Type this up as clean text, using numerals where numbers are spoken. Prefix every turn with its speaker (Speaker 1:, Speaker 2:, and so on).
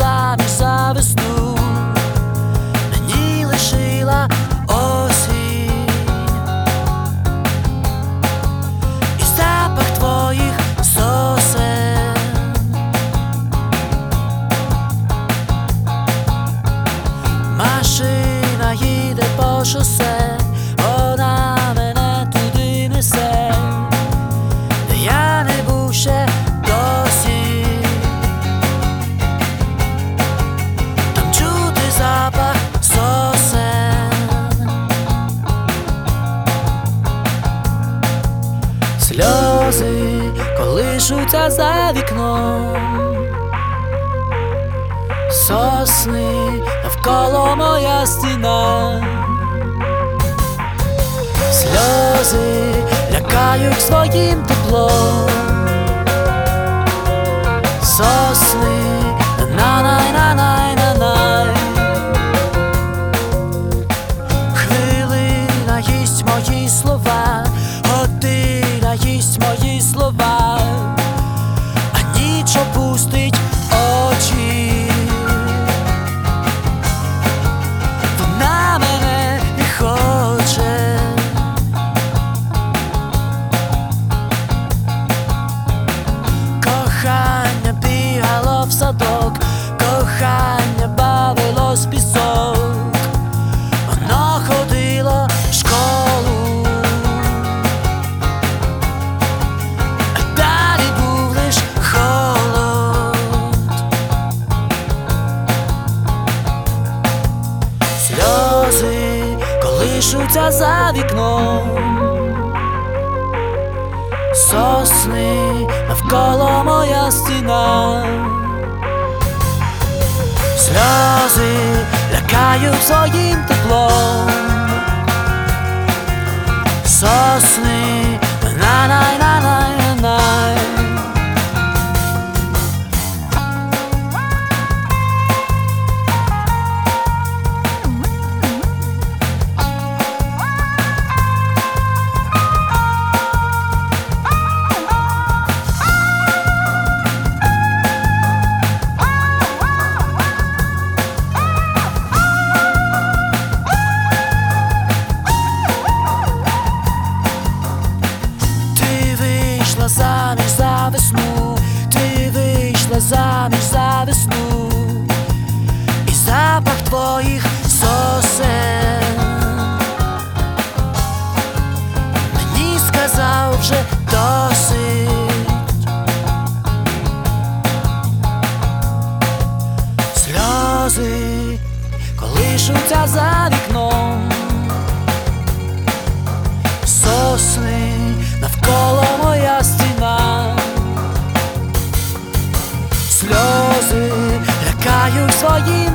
Speaker 1: заміж за весну, мені лишила осінь і запах твоїх сосен. Машина їде по шосе, вона мене туди несе, де я не був ще досі. Там чути запах сосен, сльози колишуться за вікном, сосни навколо моя стіна. Сльози лякають своїм теплом, сосни на-най-на-най-на-най. Хвилина їсть мої слова, година їсть мої слова, а ніч опустить очі. Вона мене не хоче, кохання бігало в садок, кохання бавилось в пісок, воно ходило в школу, а далі був лиш холод. Сльози колишуться за вікном, сосни навколо моя стіна. Сльози лякають своїм теплом, сосни на-най-на-най-на-най. Заміж за весну, ти вийшла заміж за весну, і запах твоїх сосен мені сказав вже досить. Сльози колишуться за вікном, сосни навколо моя стіна. Сльози лякають свої